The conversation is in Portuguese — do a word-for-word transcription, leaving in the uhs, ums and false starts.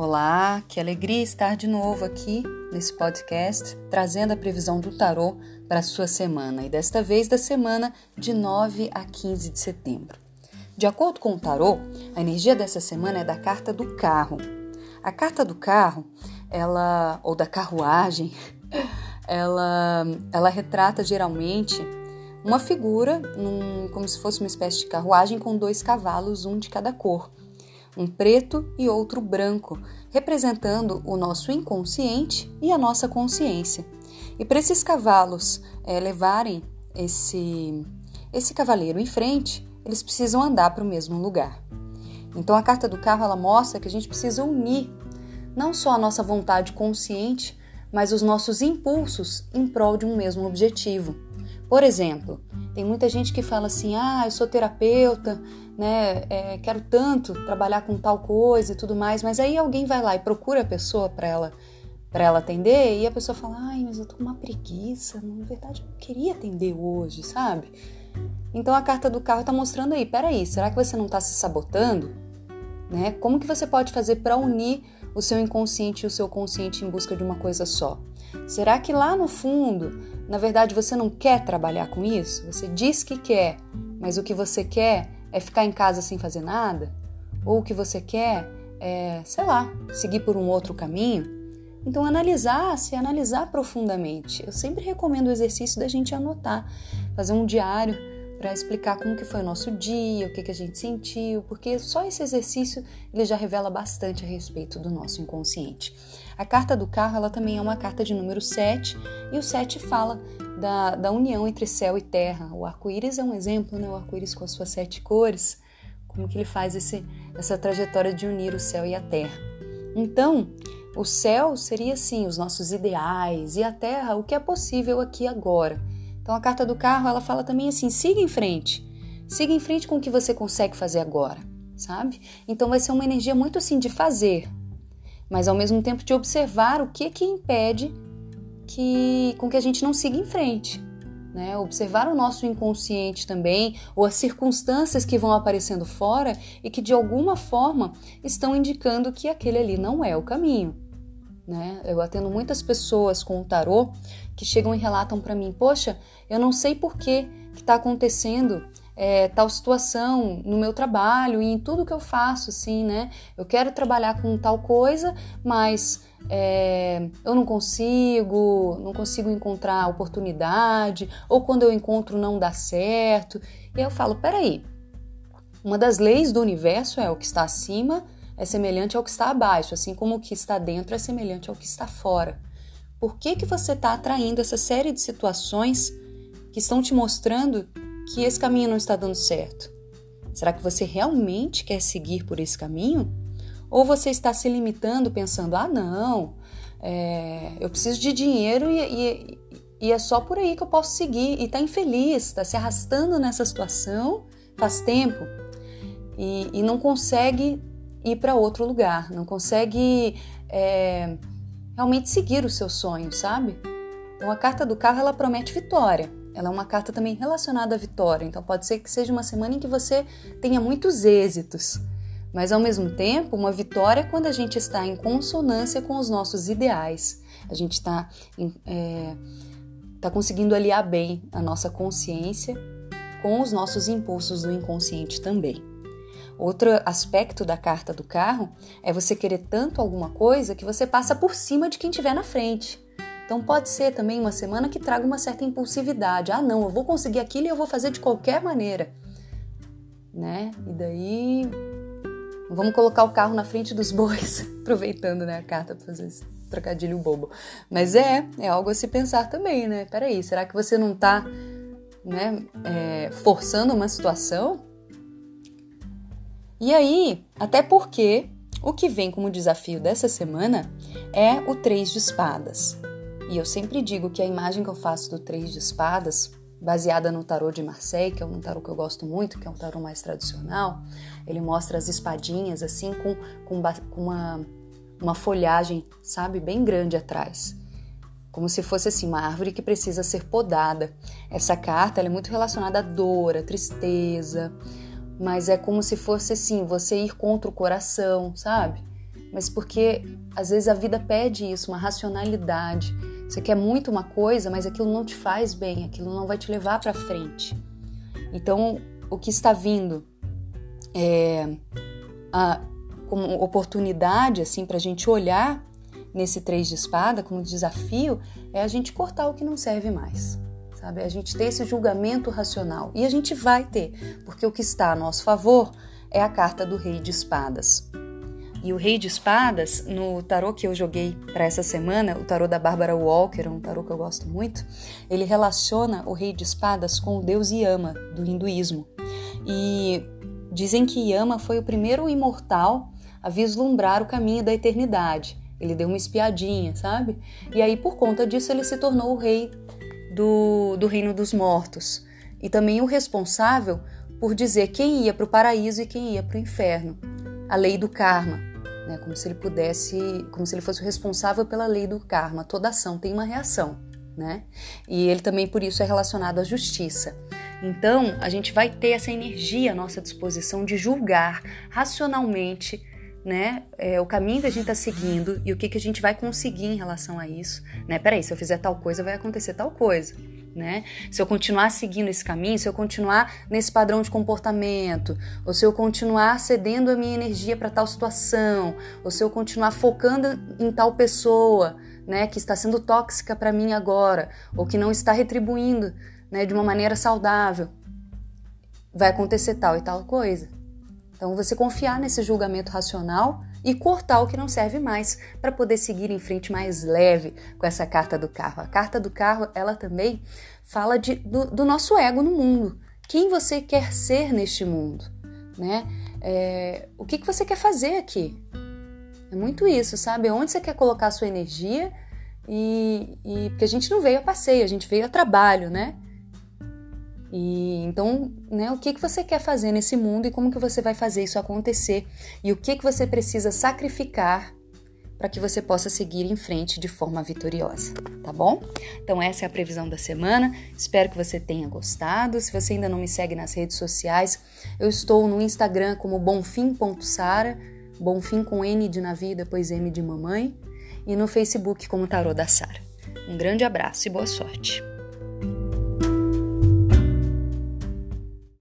Olá, que alegria estar de novo aqui nesse podcast, trazendo a previsão do tarô para a sua semana, e desta vez da semana de nove a quinze de setembro. De acordo com o tarô, a energia dessa semana é da carta do carro. A carta do carro, ela, ou da carruagem, ela, ela retrata geralmente uma figura, num, como se fosse uma espécie de carruagem com dois cavalos, um de cada cor. Um preto e outro branco, representando o nosso inconsciente e a nossa consciência. E para esses cavalos é, levarem esse, esse cavaleiro em frente, eles precisam andar para o mesmo lugar. Então a carta do carro ela mostra que a gente precisa unir não só a nossa vontade consciente, mas os nossos impulsos em prol de um mesmo objetivo. Por exemplo, tem muita gente que fala assim, ah, eu sou terapeuta, né, é, quero tanto trabalhar com tal coisa e tudo mais, mas aí alguém vai lá e procura a pessoa para ela, para ela atender e a pessoa fala, ai, mas eu tô com uma preguiça, na verdade eu não queria atender hoje, sabe? Então a carta do carro tá mostrando aí, peraí, será que você não tá se sabotando? Né? Como que você pode fazer para unir o seu inconsciente e o seu consciente em busca de uma coisa só? Será que lá no fundo, na verdade, você não quer trabalhar com isso? Você diz que quer, mas o que você quer é ficar em casa sem fazer nada? Ou o que você quer é, sei lá, seguir por um outro caminho? Então, analisar, se analisar profundamente. Eu sempre recomendo o exercício da gente anotar, fazer um diário para explicar como que foi o nosso dia, o que, que a gente sentiu, porque só esse exercício ele já revela bastante a respeito do nosso inconsciente. A carta do carro ela também é uma carta de número sete, e o sete fala da, da união entre céu e terra. O arco-íris é um exemplo, né? O arco-íris com as suas sete cores, como que ele faz esse, essa trajetória de unir o céu e a terra. Então, o céu seria assim, os nossos ideais, e a terra, o que é possível aqui agora. Então a carta do carro, ela fala também assim, siga em frente, siga em frente com o que você consegue fazer agora, sabe? Então vai ser uma energia muito assim de fazer, mas ao mesmo tempo de observar o que que impede que, com que a gente não siga em frente, né? Observar o nosso inconsciente também, ou as circunstâncias que vão aparecendo fora e que de alguma forma estão indicando que aquele ali não é o caminho. Né? Eu atendo muitas pessoas com o tarô que chegam e relatam para mim, poxa, eu não sei por que está acontecendo é, tal situação no meu trabalho e em tudo que eu faço, assim, né? Eu quero trabalhar com tal coisa, mas é, eu não consigo, não consigo encontrar oportunidade, ou quando eu encontro não dá certo. E eu falo, peraí, uma das leis do universo é o que está acima é semelhante ao que está abaixo, assim como o que está dentro é semelhante ao que está fora. Por que que você está atraindo essa série de situações que estão te mostrando que esse caminho não está dando certo? Será que você realmente quer seguir por esse caminho? Ou você está se limitando pensando, ah não, é, eu preciso de dinheiro e, e, e é só por aí que eu posso seguir, e está infeliz, está se arrastando nessa situação faz tempo e, e não consegue ir para outro lugar, não consegue é, realmente seguir o seu sonho, sabe? Então a carta do carro ela promete vitória, ela é uma carta também relacionada à vitória, então pode ser que seja uma semana em que você tenha muitos êxitos, mas ao mesmo tempo uma vitória quando a gente está em consonância com os nossos ideais, a gente está é, tá conseguindo aliar bem a nossa consciência com os nossos impulsos do inconsciente também. Outro aspecto da carta do carro é você querer tanto alguma coisa que você passa por cima de quem estiver na frente. Então pode ser também uma semana que traga uma certa impulsividade. Ah não, eu vou conseguir aquilo e eu vou fazer de qualquer maneira. Né? E daí vamos colocar o carro na frente dos bois, aproveitando, né, a carta para fazer esse trocadilho bobo. Mas é, é algo a se pensar também, né? Peraí, será que você não está né, é, forçando uma situação? E aí, até porque o que vem como desafio dessa semana é o três de espadas. E eu sempre digo que a imagem que eu faço do três de espadas, baseada no tarô de Marseille, que é um tarô que eu gosto muito, que é um tarô mais tradicional, ele mostra as espadinhas assim com, com, com uma, uma folhagem, sabe, bem grande atrás. Como se fosse assim, uma árvore que precisa ser podada. Essa carta ela é muito relacionada à dor, à tristeza, mas é como se fosse assim, você ir contra o coração, sabe? mas porque às vezes a vida pede isso, uma racionalidade. Você quer muito uma coisa, mas aquilo não te faz bem, aquilo não vai te levar para frente. Então, o que está vindo é, a, como oportunidade assim, para a gente olhar nesse três de espada como desafio, é a gente cortar o que não serve mais. Sabe? A gente ter esse julgamento racional. E a gente vai ter, porque o que está a nosso favor é a carta do Rei de Espadas. E o Rei de Espadas, no tarô que eu joguei para essa semana, o tarô da Barbara Walker, um tarô que eu gosto muito, ele relaciona o Rei de Espadas com o deus Yama, do hinduísmo. E dizem que Yama foi o primeiro imortal a vislumbrar o caminho da eternidade. Ele deu uma espiadinha, sabe? E aí, por conta disso, ele se tornou o rei do, do reino dos mortos. E também o responsável por dizer quem ia para o paraíso e quem ia para o inferno. A lei do karma, né? Como se ele pudesse, como se ele fosse o responsável pela lei do karma. Toda ação tem uma reação, né? E ele também, por isso, é relacionado à justiça. Então, a gente vai ter essa energia à nossa disposição de julgar racionalmente, né, é, o caminho que a gente está seguindo e o que, que a gente vai conseguir em relação a isso, né? Peraí, se eu fizer tal coisa, vai acontecer tal coisa, né? Se eu continuar seguindo esse caminho, se eu continuar nesse padrão de comportamento, ou se eu continuar cedendo a minha energia para tal situação, ou se eu continuar focando em tal pessoa, né, que está sendo tóxica para mim agora, ou que não está retribuindo, né, de uma maneira saudável, vai acontecer tal e tal coisa. Então, você confiar nesse julgamento racional e cortar o que não serve mais para poder seguir em frente mais leve com essa carta do carro. A carta do carro, ela também fala de, do, do nosso ego no mundo. Quem você quer ser neste mundo, né? É, o que, que você quer fazer aqui? É muito isso, sabe? Onde você quer colocar a sua energia e, e porque a gente não veio a passeio, a gente veio a trabalho, né? E então, né, o que, que você quer fazer nesse mundo e como que você vai fazer isso acontecer e o que, que você precisa sacrificar para que você possa seguir em frente de forma vitoriosa, tá bom? Então essa é a previsão da semana, espero que você tenha gostado. Se você ainda não me segue nas redes sociais, eu estou no Instagram como bonfim ponto sara, bonfim com N de navio, depois M de mamãe, e no Facebook como Tarô da Sara. Um grande abraço e boa sorte!